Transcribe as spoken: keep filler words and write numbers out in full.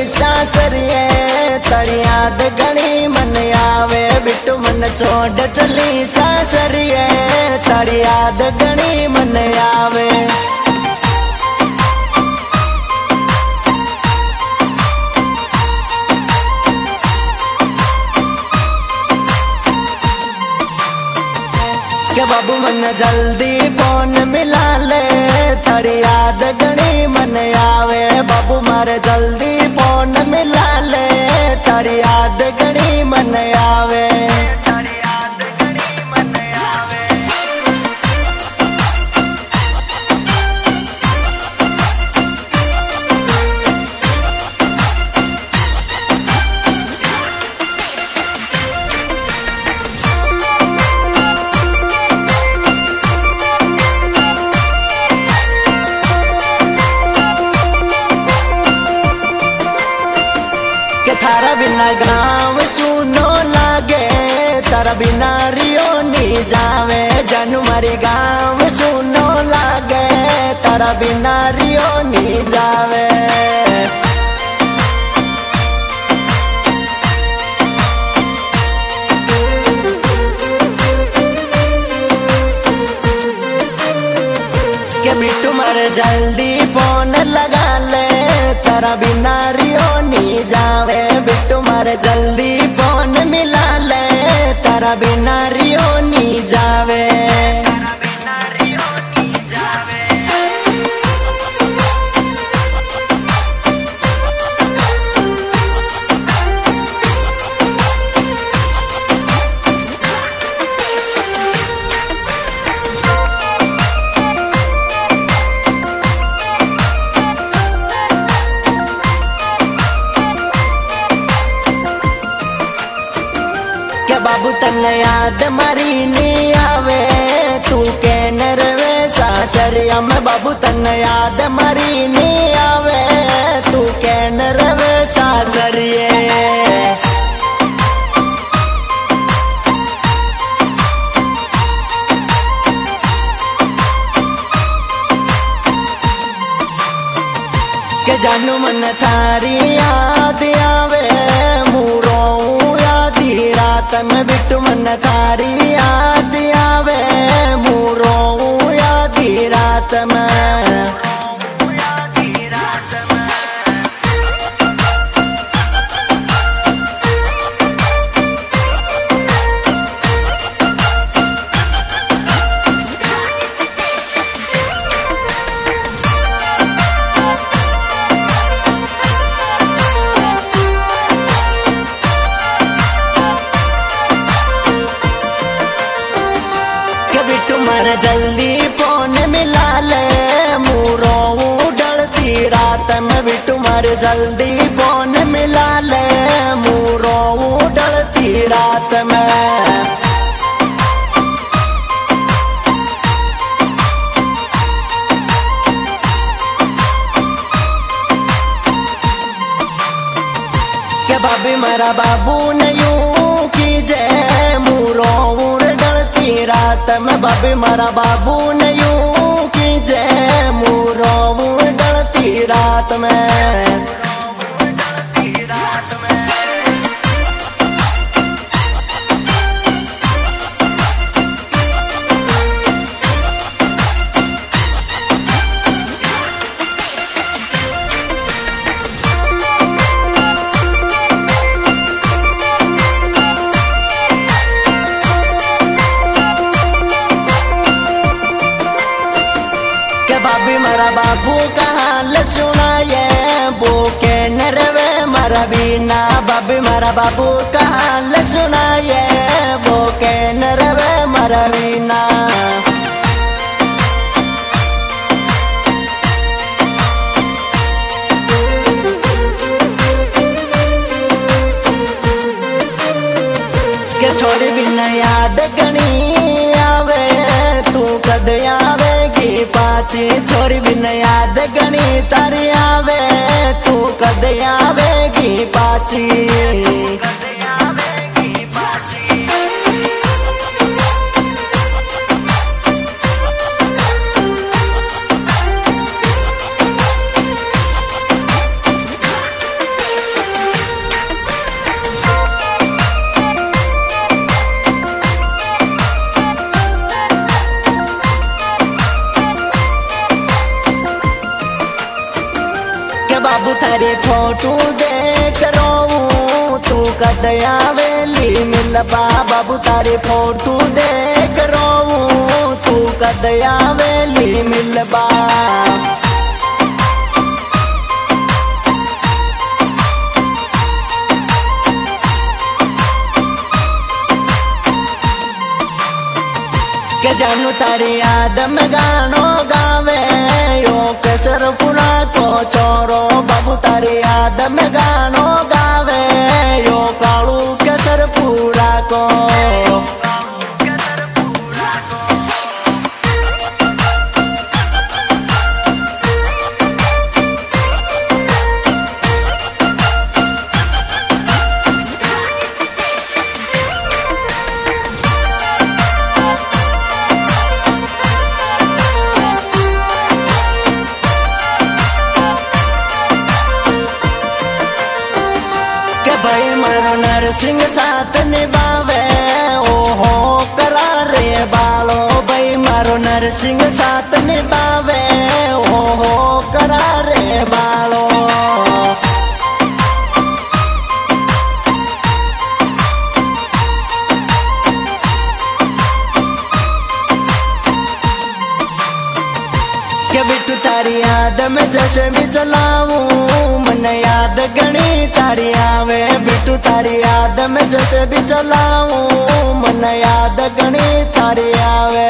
सासरिए तारी याद घणी मन आवे बिट्टू मन छोड़ चली सासरिए तारी याद घणी मन आवे। के बाबू मन जल्दी फोन मिला ले तारी याद घणी मन आवे। बाबू मारे जल्दी फोन मिला ले तारी याद घणी मन आवे। तारी याद घणी मन आवे। थारा बिना गाँव सुनो लागे तारा बिना रियो नी जावे। जानू मारी गाँव सुनो लागे तारा बिना रियो नी जावे। के बिट्टू मारे जल्दी फोन लगा ले तारा बिना रियो नी जावे। बिट्टू मारे जल्दी फोन मिला ले तारा बिना रियो नी जावे। के बाबू तन याद मारी नी आवे तू के नरवे सासरिया में। बाबू तन याद मारी नी आवे तू के नरवे सासरिये। के जानू मन थारी याद आवे मूरो रात में। बिट्टू मन थारी याद आवे मूरो यादी रात में। मारे जल्दी फोन मिला ले मूरो डलती रात में। बिट्टू मारे जल्दी फोन मिला ले मूरो डलती रात में। के भाभी मारा बाबू ने यूं कीजे मूरो रात में। बाबी मारा बाबू ने यूं कीजे मूरो डलती रात में। बाबी मारा बाबू का हाल सुनाए बो के नरवे मारा बीना। बाबी मारा बाबू का हाल सुनाए बो के नरवे मारा बीना। के छोड़ी बिना याद घणी आवे तू कद आवेगी पाची। छोरी बिन याद घणी तारी आवे तू कद आवेगी पाची। फोटू देख रोऊं तू कद आवेली मिलबा बाबू तारी फोटू देख रोऊं तू कद आवेली मिलबा के जानू तारी याद में गानो गावे यो केसरपुरा को छोरो बाबू तारी याद में गानो गावे यो कालू केसरपुरा को भाई मारो नरसिंह साथ निभावे ओहो करारे बालो भाई मारो नरसिंह साथ निभावे ओहो करारे बालो के बिट्टू तारी याद में जैसे भी चलाऊं मन याद गणी तारी आवे बिट्टू तारी याद में जैसे भी चलाऊं मन याद गणी तारी आवे